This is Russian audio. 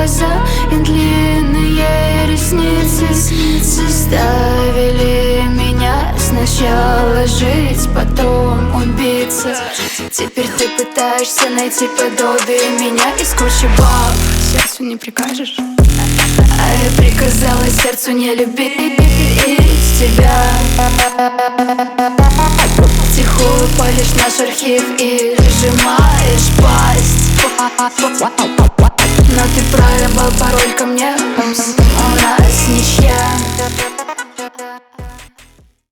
глаза и длинные ресницы заставили меня сначала жить, потом убиться. Теперь ты пытаешься найти подобие меня из кучи баб. Сердцу не прикажешь, а я приказала сердцу не любить тебя. Тихую палишь наш архив и сжимаешь пасть.